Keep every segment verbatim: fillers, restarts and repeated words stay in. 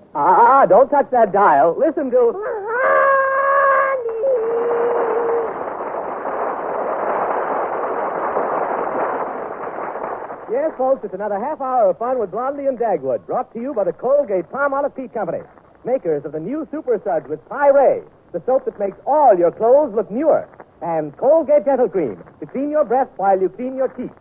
Ah, don't touch that dial. Listen to... Yes, folks, it's another half hour of fun with Blondie and Dagwood, brought to you by the Colgate Palmolive Peach Company, makers of the new Super Suds with Pyrade, the soap that makes all your clothes look newer, and Colgate Dental Cream to clean your breath while you clean your teeth.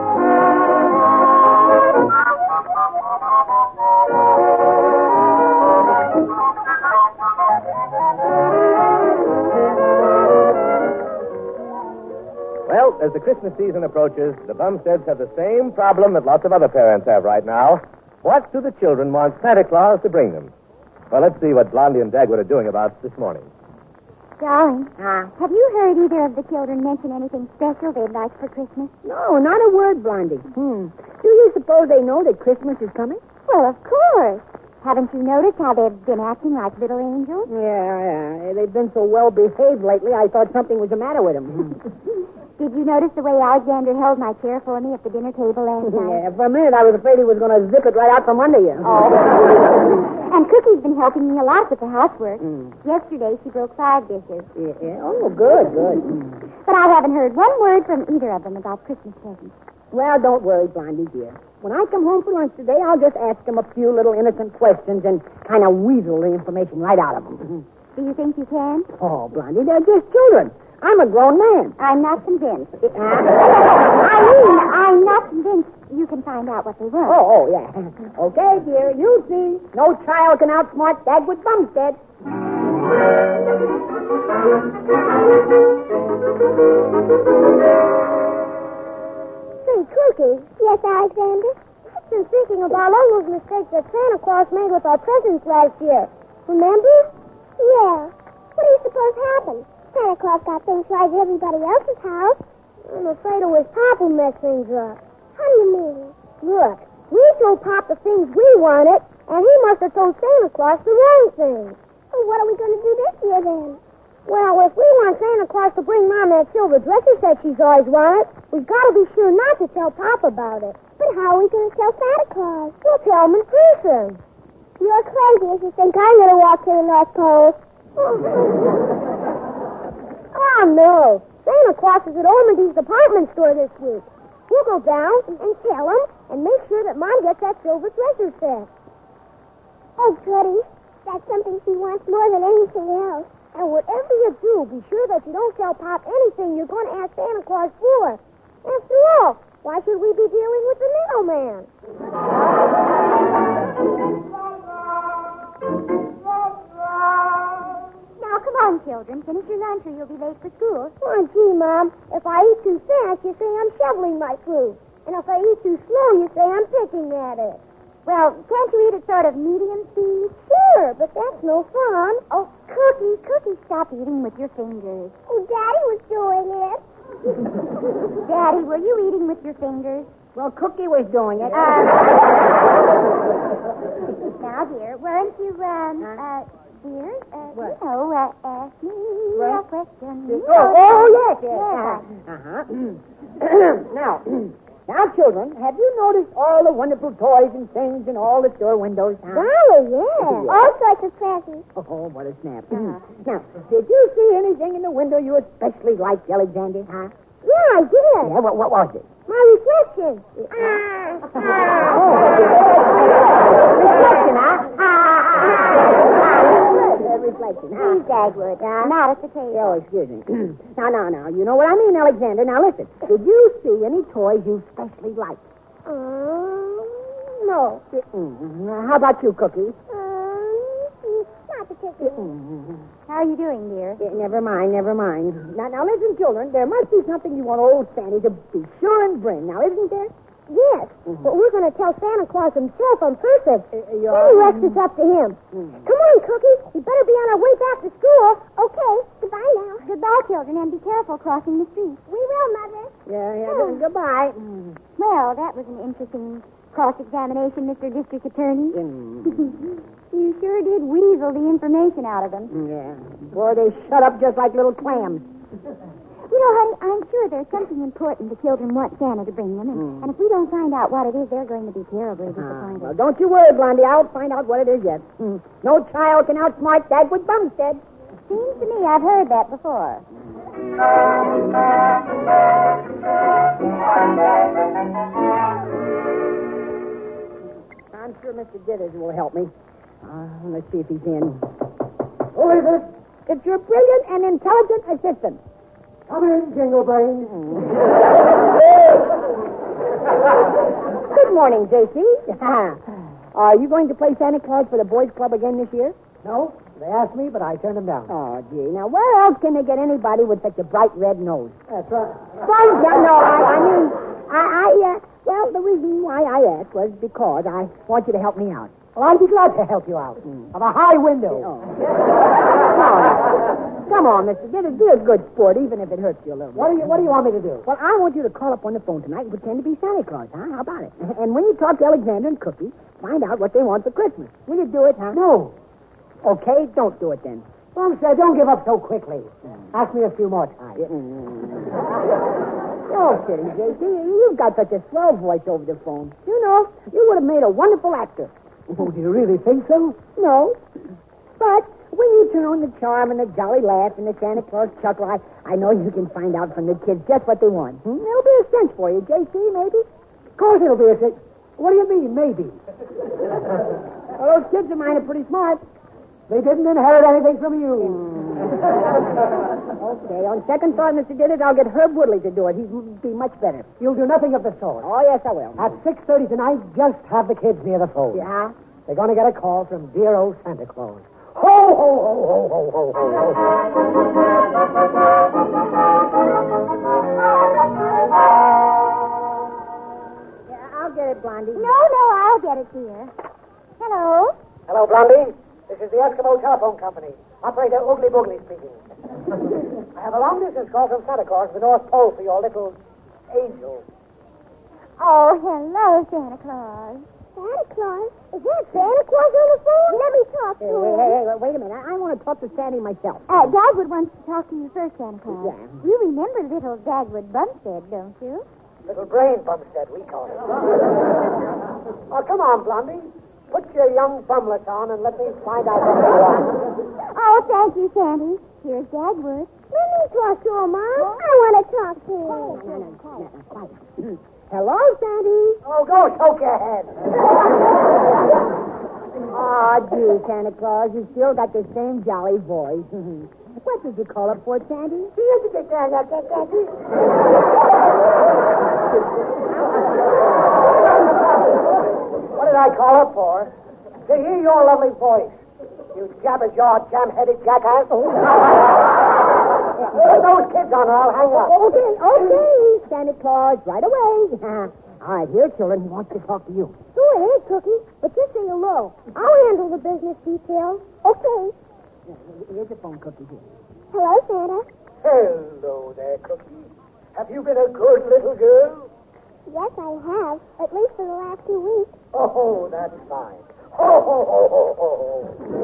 Well, as the Christmas season approaches, the Bumsteads have the same problem that lots of other parents have right now. What do the children want Santa Claus to bring them? Well, let's see what Blondie and Dagwood are doing about this morning. Darling, uh, have you heard either of the children mention anything special they'd like for Christmas? No, not a word, Blondie. Hmm. Do you suppose they know that Christmas is coming? Well, of course. Haven't you noticed how they've been acting like little angels? Yeah, yeah. They've been so well behaved lately, I thought something was the matter with them. Did you notice the way Alexander held my chair for me at the dinner table last night? Yeah, for a minute I was afraid he was going to zip it right out from under you. Oh. And Cookie's been helping me a lot with the housework. Mm. Yesterday she broke five dishes. Yeah, yeah. Oh, good, good. Mm. But I haven't heard one word from either of them about Christmas presents. Well, don't worry, Blondie, dear. When I come home for lunch today, I'll just ask them a few little innocent questions and kind of weasel the information right out of them. Do you think you can? Oh, Blondie, they're just children. I'm a grown man. I'm not convinced. I mean, I'm not convinced you can find out what they want. Oh, oh, yeah. Okay, dear, you see. No child can outsmart Dagwood Bumstead. Say, Cookie. Yes, Alexander? I've been thinking about all those mistakes that Santa Claus made with our presents last year. Remember? Yeah. What do you suppose happened? Santa Claus got things right at everybody else's house. I'm afraid it was Pop who messed things up. How do you mean? Look, we told Pop the things we wanted, and he must have told Santa Claus the wrong things. Well, what are we going to do this year, then? Well, if we want Santa Claus to bring Mom that silver dresser set she's always wanted, we've got to be sure not to tell Pop about it. But how are we going to tell Santa Claus? We'll tell him in person. You're crazy if you think I'm going to walk to the North Pole. Oh, no. Santa Claus is at Ormondy's department store this week. We'll go down and tell him and make sure that Mom gets that silver dresser set. Oh, goody. That's something she wants more than anything else. And whatever you do, be sure that you don't tell Pop anything you're going to ask Santa Claus for. After all, why should we be dealing with the middleman? Now, come on, children. Finish your lunch or you'll be late for school. Oh, gee, Mom. If I eat too fast, you say I'm shoveling my food. And if I eat too slow, you say I'm picking at it. Well, can't you eat at sort of medium speed? Sure, but that's no fun. Oh, Cookie, Cookie, stop eating with your fingers. Oh, Daddy was doing it. Daddy, were you eating with your fingers? Well, Cookie was doing it. Uh, now, dear, weren't you, um, uh, dear, uh, what? you know, uh, ask me What? a question. Oh, oh, yes, yes. Yes. Uh-huh. now, now, children, have you noticed all the wonderful toys and things in all the store windows? Huh? Golly, yeah. All sorts of presents. Oh, what a snap. Uh-huh. Now, did you see anything in the window you especially liked, Alexander? Huh? Yeah, I did. Yeah, what, what was it? My reflection. Ah. Oh, reflection, huh? Ah, reflection, huh? Please, Dagwood, uh, not at the table. Oh, excuse me. now, now, now, you know what I mean, Alexander. Now, listen. Did you see any toys you especially liked? Um, no. Mm-hmm. How about you, Cookie? Um, not particularly. Mm-hmm. How are you doing, dear? Yeah, never mind, never mind. Now, now, listen, children. There must be something you want old Sandy to be sure and bring. Now, isn't there? Yes, Mm-hmm. but we're going to tell Santa Claus himself on purpose. Uh, Any rest is up to him. Mm. Come on, Cookie. We better be on our way back to school. Okay, goodbye now. Goodbye, children, and be careful crossing the street. We will, Mother. Yeah, yeah. good- Goodbye. Mm. Well, that was an interesting cross-examination, Mister District Attorney. Mm. You sure did weasel the information out of them. Yeah. Boy, they shut up just like little clams. You know, honey, I'm sure there's something important the children want Santa to bring them, and, Mm. and if we don't find out what it is, they're going to be terribly Ah, disappointed. well, don't you worry, Blondie. I'll find out what it is yet. Hmm. No child can outsmart Dagwood Bumstead. Seems to me I've heard that before. I'm sure Mister Dithers will help me. Uh, let's see if he's in. Who is it? It's your brilliant and intelligent assistant. Come in, Jingle Brain. Good morning, J C. Are you going to play Santa Claus for the Boys Club again this year? No, they asked me, but I turned them down. Oh, gee. Now, where else can they get anybody with such a bright red nose? That's right. Fine, no, no, I, I mean, I, I, uh, well, the reason why I asked was because I want you to help me out. Well, I'd be glad to help you out. Of a high window. Oh. No. Come on, Mister Dithers, be a good sport, even if it hurts you a little bit. What do you What do you want me to do? Well, I want you to call up on the phone tonight and pretend to be Santa Claus, huh? How about it? And when you talk to Alexander and Cookie, find out what they want for Christmas. Will you do it, huh? No. Okay, don't do it then. Bumstead, don't give up so quickly. Ask me a few more times. Oh, kidding, J C. You've got such a swell voice over the phone. You know, you would have made a wonderful actor. Oh, do you really think so? No. But when you turn on the charm and the jolly laugh and the Santa Claus chuckle, I, I know you can find out from the kids just what they want. Hmm? It'll be a cinch for you, J C, maybe? Of course it'll be a thing. What do you mean, maybe? Well, those kids of mine are pretty smart. They didn't inherit anything from you. Okay, on second thought, Mister Dithers, I'll get Herb Woodley to do it. He'd be much better. You'll do nothing of the sort. Oh, yes, I will. At six thirty tonight, just have the kids near the phone. Yeah? They're going to get a call from dear old Santa Claus. Ho, ho, ho, ho, ho, ho, ho, ho. Yeah, I'll get it, Blondie. No, no, I'll get it, dear. Hello? Hello, Blondie. This is the Eskimo Telephone Company. Operator Oogly Boogly speaking. I have a long distance call from Santa Claus to the North Pole for your little angel. Oh, hello, Santa Claus. Santa Claus? Is that Santa Claus on the phone? Let me talk to Hey, him. wait, hey, hey, wait a minute. I, I want to talk to Sandy myself. Uh, Dagwood wants to talk to you first, Santa Claus. Yeah. You remember little Dagwood Bumstead, don't you? Little brain Bumstead, we call it. Oh, come on, Blondie. Put your young bumlets on and let me find out what you want. Oh, thank you, Sandy. Here's Dagwood. Let me talk to him, Mom. I want to talk to him. No, no, no, no, quiet. Hello, Sandy. Oh, go soak your head. Aw, gee, Santa Claus, you still got the same jolly voice. What did you call up for, Sandy? What did I call up for? To hear your lovely voice. You jabber-jawed, jam-headed jackass. Put those kids on or I'll hang up. Okay, okay, Santa Claus, right away. All right, here, children, he wants to talk to you. Go ahead, Cookie, but just say hello. I'll handle the business details. Okay. Here's the phone, Cookie. Here. Hello, Santa. Hello there, Cookie. Have you been a good little girl? Yes, I have. At least for the last two weeks. Oh, that's fine. Ho, ho, ho, ho, ho, ho.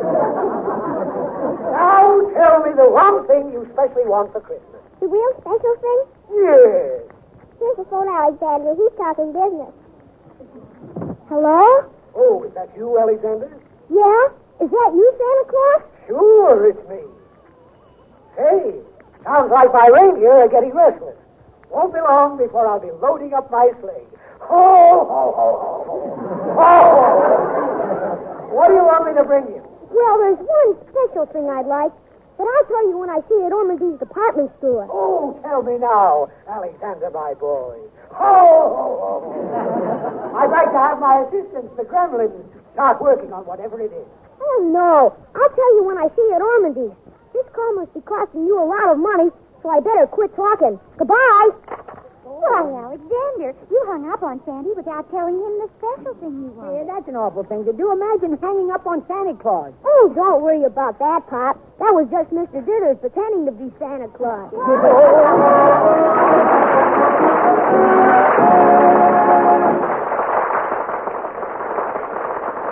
Now tell me the one thing you especially want for Christmas. The real special thing? Yes. Here's the phone, Alexander. He's talking business. Hello? Oh, is that you, Alexander? Yeah? Is that you, Santa Claus? Sure, it's me. Hey, sounds like my reindeer are getting restless. Won't be long before I'll be loading up my sleigh. Ho, ho, ho, ho, ho. Ho, ho. What do you want me to bring you? Well, there's one special thing I'd like, but I'll tell you when I see it at Ormondy's department store. Oh, tell me now, Alexander, my boy. Ho, ho, ho, ho. I'd like to have my assistants, the gremlins, start working on whatever it is. Oh, no. I'll tell you when I see it at Ormondy's. This call must be costing you a lot of money, so I better quit talking. Goodbye. Why, Alexander, you hung up on Sandy without telling him the special thing you Hey, wanted. that's an awful thing to do. Imagine hanging up on Santa Claus. Oh, don't worry about that, Pop. That was just Mister Dithers pretending to be Santa Claus.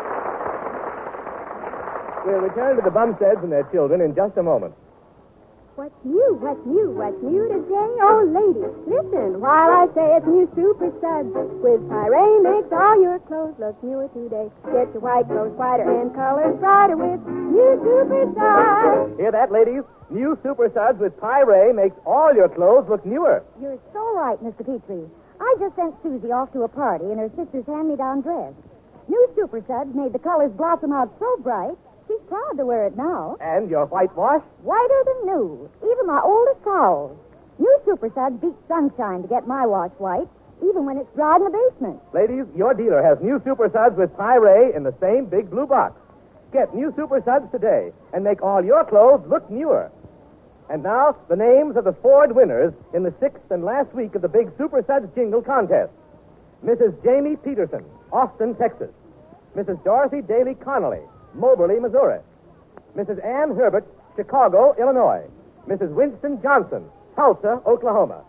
We'll return to the Bumsteads and their children in just a moment. What's new? What's new? What's new today? Oh, ladies, listen while I say it's new Super Suds. With Pyrene makes all your clothes look newer today. Get your white clothes whiter and colors brighter with new Super Suds. Hear that, ladies? New Super Suds with Pyrene makes all your clothes look newer. You're so right, Mister Petrie. I just sent Susie off to a party in her sister's hand-me-down dress. New Super Suds made the colors blossom out so bright, she's proud to wear it now. And your whitewash? Whiter than new. Even my oldest towels. New Super Suds beat sunshine to get my wash white, even when it's dry in the basement. Ladies, your dealer has new Super Suds with Pyrene in the same big blue box. Get new Super Suds today and make all your clothes look newer. And now, the names of the Ford winners in the sixth and last week of the big Super Suds jingle contest. Missus Jamie Peterson, Austin, Texas. Missus Dorothy Daly Connolly, Moberly, Missouri. Missus Ann Herbert, Chicago, Illinois. Missus Winston Johnson, Tulsa, Oklahoma.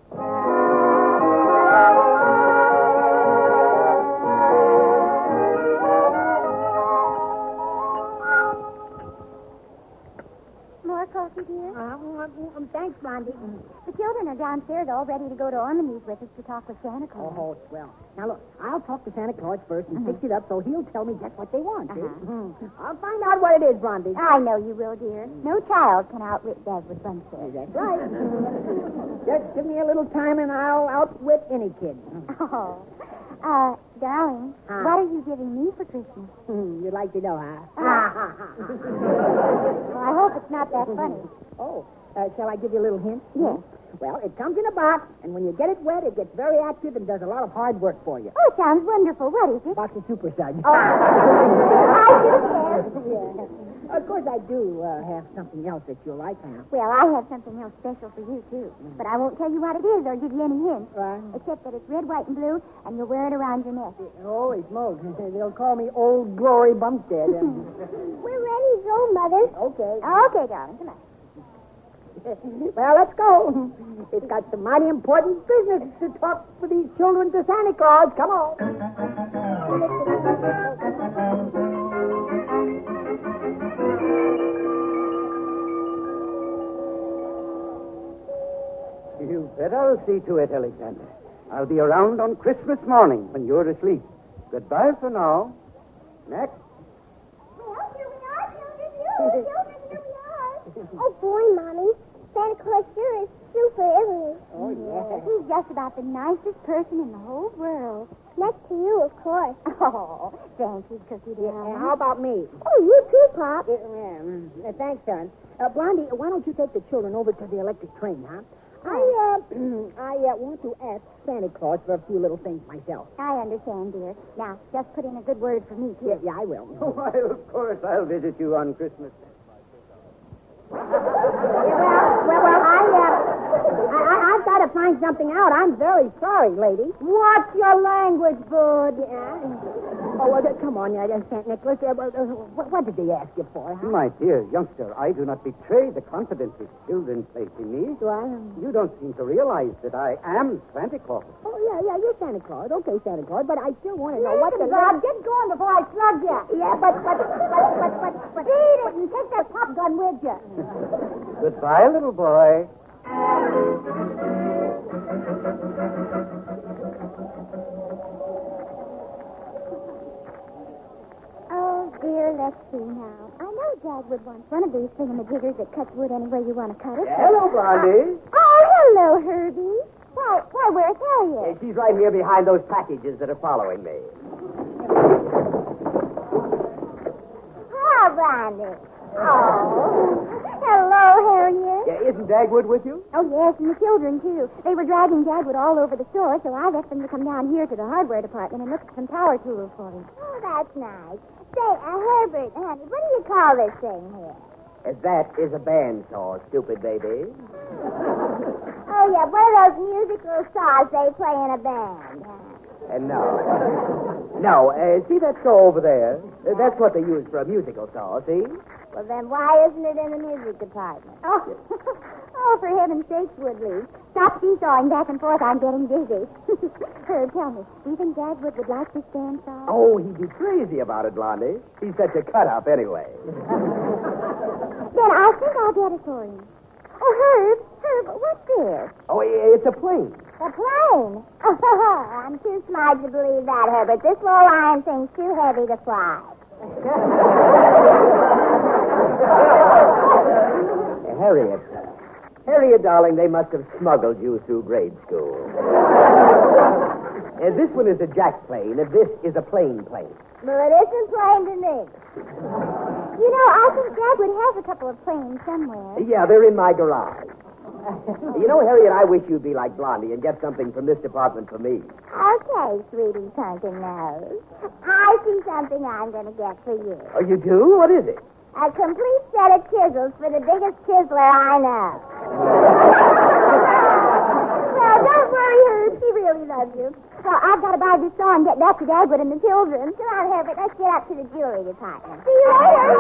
More coffee, dear? Uh, um, thanks, Blondie. The children are downstairs all ready to go to Ormond's with us to talk with Santa Claus. Oh, swell. Now, look, I'll talk to Santa Claus first and fix it up so he'll tell me just what they want, see? Uh-huh. Mhm. I'll find out what it is, Blondie. I know you will, dear. No child can outwit Dagwood Bunstead. That's right. Just give me a little time and I'll outwit any kid. Oh. Uh, darling, Huh? what are you giving me for Christmas? Hmm, You'd like to know, huh? Well, I hope it's not that funny. Oh, uh, shall I give you a little hint? Yes. Well, it comes in a box, and when you get it wet, it gets very active and does a lot of hard work for you. Oh, sounds wonderful. What is it? Box of Super Suds. Oh. I do guess. Yeah. Of course, I do uh, have something else that you'll like, huh? Well, I have something else special for you, too. But I won't tell you what it is or give you any hints. Right. Except that it's red, white, and blue, and you'll wear it around your neck. Holy smokes. They'll call me Old Glory Bumstead. We're ready to go, Mother. Okay. Okay, darling, come on. Well, let's go. It's got some mighty important business to talk with these children to Santa Claus. Come on. You bet I'll see to it, Alexander. I'll be around on Christmas morning when you're asleep. Goodbye for now. Next. Well, here we are, children. You, children, here we are. Oh, boy, Mommy. Santa Claus sure is super, isn't he? Oh, yeah. He's just about the nicest person in the whole world. Next to you, of course. Oh, thank you, Cookie Yeah, darling. how about me? Oh, you too, Pop. Yeah, yeah, mm, uh, thanks, son. Uh, Blondie, why don't you take the children over to the electric train, huh? I, uh, I uh, want to ask Santa Claus for a few little things myself. I understand, dear. Now, just put in a good word for me, too. Yeah, yeah, I will. Why, of course, I'll visit you on Christmas. well, well, well, I, uh, I, I, I've got to find something out. I'm very sorry, lady. Watch your language, bud. Yeah. Oh, well, uh, come on, uh, Saint Nicholas. Uh, uh, what, what did they ask you for, huh? My dear youngster, I do not betray the confidence which children place in me. Do I? Um, You don't seem to realize that I am Santa Claus. Oh, yeah, yeah, you're Santa Claus. Okay, Santa Claus, but I still want to know what the... Bob, get going before I slug you. Yeah, but, but, but, but, but, but... Beat it and take that pop gun with you. Goodbye, little boy. Oh, dear, let's see now. I know Dagwood wants one of these thingamajiggers that cuts wood any way you want to cut it. Hello, Blondie. Oh, hello, Herbie. Why, why, where's Harriet? She's right here behind those packages that are following me. Hi, Brandy. Oh. Hello, Harriet. Yeah, isn't Dagwood with you? Oh, yes, and the children, too. They were dragging Dagwood all over the store, so I left them to come down here to the hardware department and look at some power tools for him. Oh, that's nice. Say, uh, Herbert, honey, what do you call this thing here? Uh, that is a bandsaw, stupid baby. Oh, yeah, one of those musical saws they play in a band. And no. No, uh, see that saw over there? Uh, that's what they use for a musical saw, see? Well, then why isn't it in the music department? Oh, oh, for heaven's sakes, Woodley. Stop seesawing back and forth. I'm getting dizzy. Herb, tell me, do you think Dagwood would like this bandsaw? Oh, he'd be crazy about it, Blondie. He's such a cut-up anyway. Then I think I'll get it for him. Oh, Herb, Herb, what's this? Oh, it's a plane. The plane. I'm too smart to believe that, Herbert. This little iron thing's too heavy to fly. Harriet. Harriet, darling, they must have smuggled you through grade school. uh, this one is a jack plane, and this is a plane plane. Well, it isn't plain to me. You know, I think Dad would have a couple of planes somewhere. Yeah, they're in my garage. You know, Harriet, I wish you'd be like Blondie and get something from this department for me. Okay, sweetie Pumpkin Nose. I see something I'm going to get for you. Oh, you do? What is it? A complete set of chisels for the biggest chiseler I know. Well, don't worry, Herb. She really loves you. Well, I've got to buy this saw and get back to Dagwood and the children. Come on, Herbert. Let's get up to the jewelry department. See you later.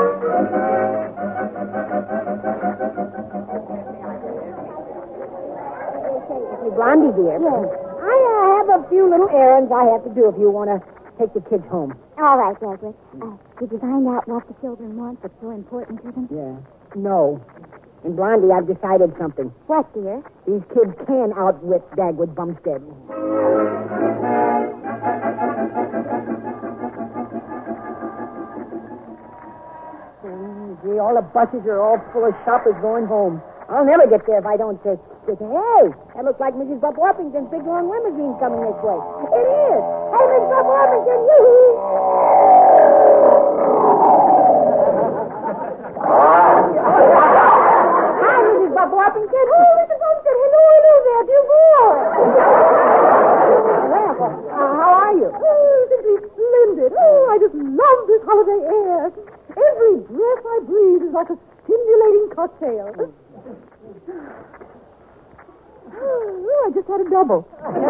Hey, Blondie, dear. Yes. I uh, have a few little errands I have to do if you want to take the kids home. All right, Dagwood. Uh, did you find out what the children want that's so important to them? Yeah. No. And, Blondie, I've decided something. What, dear? These kids can outwit Dagwood Bumstead. Mm, gee, all the buses are all full of shoppers going home. I'll never get there if I don't say, say hey, that looks like Missus Bob Orpington's big long limousine coming this way. It is. Hey, Missus Bob Orpington, yoo-hoo. Hi, Missus Bob Orpington. Oh, Missus Bumstead, hello, hello there, dear boy. Well, uh, how are you? Oh, simply splendid. Oh, I just love this holiday air. Every breath I breathe is like a stimulating cocktail. Oh, I just had a double.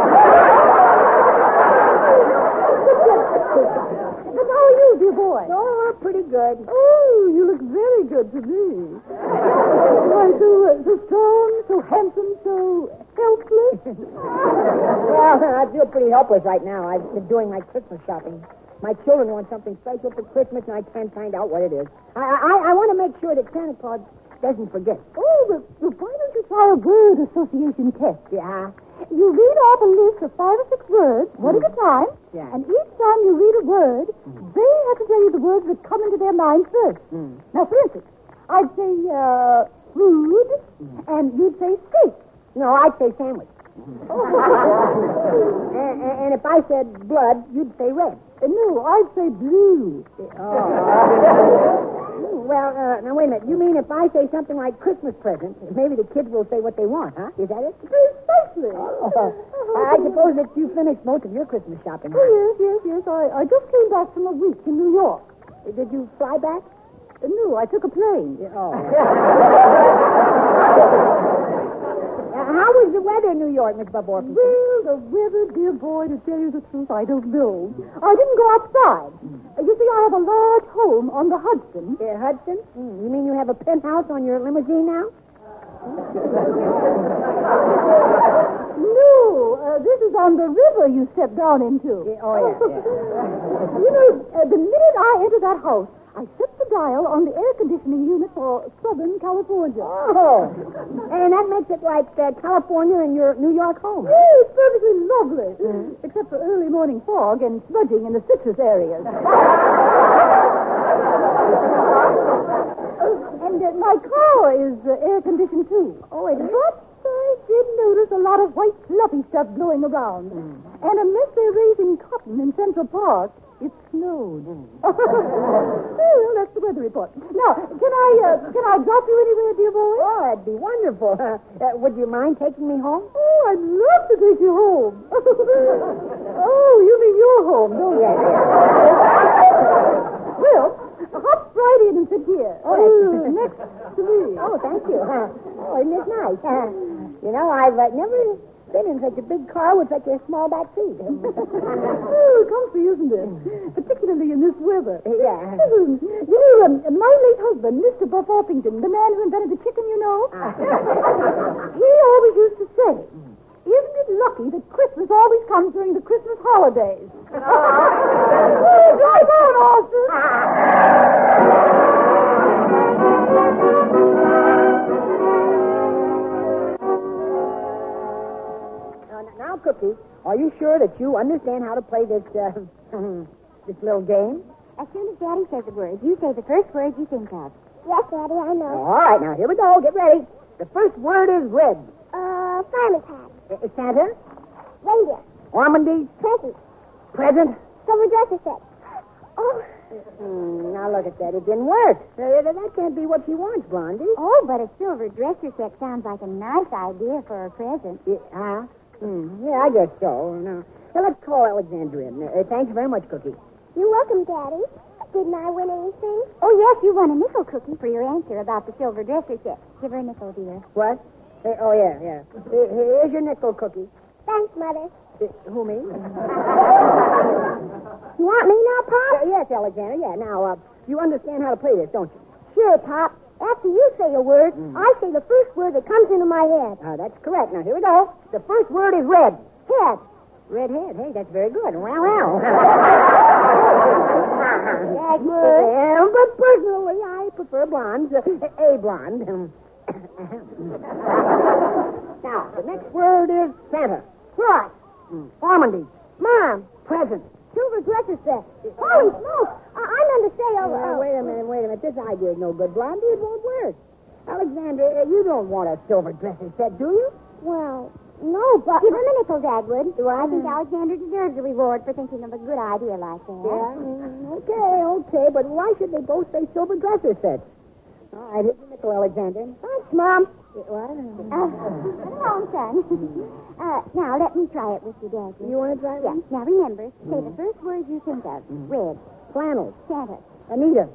But how are you, dear boy? Oh, pretty good. Oh, you look very good to me. Why, so, uh, so strong, so handsome, so helpless. Well, I feel pretty helpless right now. I've been doing my Christmas shopping. My children want something special for Christmas, and I can't find out what it is. I I, I want to make sure that Santa Claus doesn't forget. Oh, but, but why don't you try a word association test? Yeah? You read off a list of five or six words, one at a time, Yeah. and each time you read a word, they have to tell you the words that come into their mind first. Mm. Now, for instance, I'd say uh, food, and you'd say steak. No, I'd say sandwich. and, and, and if I said blood, you'd say red. Uh, no, I'd say blue. Oh. Well, uh, now, wait a minute. You mean if I say something like Christmas present, maybe the kids will say what they want, huh? Is that it? Precisely. Oh, I suppose that you finished most of your Christmas shopping. Oh, yes, yes, yes. I, I just came back from a week in New York. Did you fly back? Uh, no, I took a plane. Oh. Uh, how was the weather in New York, Miss Bob Orpington? Well, the weather, dear boy, to tell you the truth, I don't know. I didn't go outside. Uh, you see, I have a large home on the Hudson. Uh, Hudson? Mm, you mean you have a penthouse on your limousine now? No, uh, this is on the river you step down into. Yeah, oh, yeah, yeah. You know, uh, the minute I enter that house, I set the dial on the air conditioning unit for Southern California. Oh. And that makes it like uh, California and your New York home. Yeah, it's perfectly lovely. Mm-hmm. Except for early morning fog and smudging in the citrus areas. And uh, my car is uh, air-conditioned, too. Oh, it is? But I did notice a lot of white fluffy stuff blowing around. Mm. And unless they're raising cotton in Central Park, it snowed. Mm. Well, that's the weather report. Now, can I uh, can I drop you anywhere, dear boy? Oh, that'd be wonderful. Uh, uh, would you mind taking me home? Oh, I'd love to take you home. Oh, you mean your home, don't you? Yeah. Well, hop right in and sit here. Oh, uh, next to me. Oh, thank you. Uh, oh, isn't this nice? Uh, you know, I've uh, never been in such a big car with such a small back seat. Oh, comfy, isn't it? Particularly in this weather. Yeah. You know, um, my late husband, Mister Buff Orpington, the man who invented the chicken, you know, he always used to say, isn't it lucky that Christmas always comes during the Christmas holidays? Oh, drive on, Austin. Cookie, are you sure that you understand how to play this, uh, this little game? As soon as Daddy says a word, you say the first word you think of. Yes, Daddy, I know. All right, now, here we go. Get ready. The first word is red. Uh, fireman's hat. Uh, Santa, Reindeer. Ormondy, Present. present. Silver dresser set. Oh. Hmm, now, look at that. It didn't work. Uh, that can't be what she wants, Blondie. Oh, but a silver dresser set sounds like a nice idea for a present. Yeah, huh? Hmm, yeah, I guess so. Now, now let's call Alexandra in. Uh, thanks very much, Cookie. You're welcome, Daddy. Didn't I win anything? Oh, yes, you won a nickel, Cookie, for your answer about the silver dresser set. Give her a nickel, dear. What? Uh, oh, yeah, yeah. Uh, here's your nickel, Cookie. Thanks, Mother. Uh, who, me? You want me now, Pop? Uh, yes, Alexandra, yeah. Now, uh, you understand how to play this, don't you? Sure, Pop. After you say a word, Mm. I say the first word that comes into my head. Uh, that's correct. Now, here we go. The first word is red. Head. Red head. Hey, that's very good. Well, well. That's good. Yeah, but personally, I prefer blondes. Uh, a blonde. Um, now, the next word is Santa. Cross. Mm. Ormondy. Mom. Present. Silver dresser set. Holy smoke. I- I'm going to say over. Uh, wait a minute, wait a minute. This idea is no good, Blondie. It won't work. Alexandra, uh, you don't want a silver dresser set, do you? Well, no, but... Give him a nickel, Dagwood. Do I think Alexander deserves a reward for thinking of a good idea like that? Yeah. mm, Okay, okay, but why should they both say silver dresser sets? All right, here's your nickel, Alexander. Thanks, Mom. Uh, What? Uh, come along, son. uh, now, let me try it with you, Dagwood. You want to try Yeah. one? Now, remember, say the first word you think of. Red. Flannels. Santa. Anita.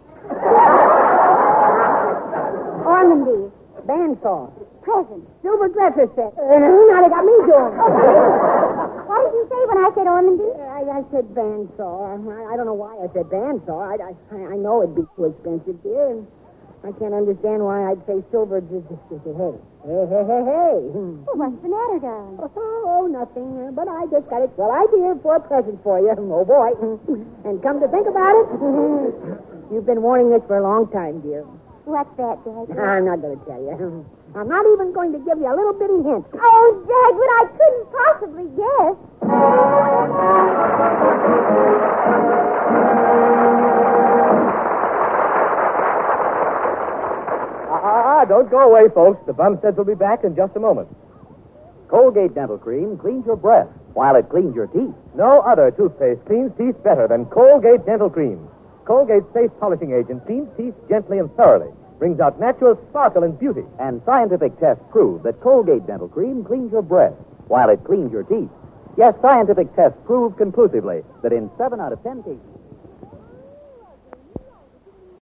Ormondy. Bandsaw. Present. Silver dresser set. Uh, now they got me doing it. What did you say when I said Ormondy? I, I said bandsaw. I, I don't know why I said bandsaw. I, I, I know it'd be too expensive, dear. And I can't understand why I'd say silver. Just, just, just, hey, hey, hey, hey, hey. Well, what's the matter, darling? Oh, nothing. uh, But I just got a swell idea for a present for you. Oh, boy. And come to think about it, you've been wanting this for a long time, dear. What's that, Dagwood? I'm not going to tell you. I'm not even going to give you a little bitty hint. Oh, Dagwood, I couldn't possibly guess. Ah, don't go away, folks. The Bumsteads will be back in just a moment. Colgate Dental Cream cleans your breath while it cleans your teeth. No other toothpaste cleans teeth better than Colgate Dental Cream. Colgate's safe polishing agent cleans teeth gently and thoroughly, brings out natural sparkle and beauty. And scientific tests prove that Colgate Dental Cream cleans your breath while it cleans your teeth. Yes, scientific tests prove conclusively that in seven out of ten cases...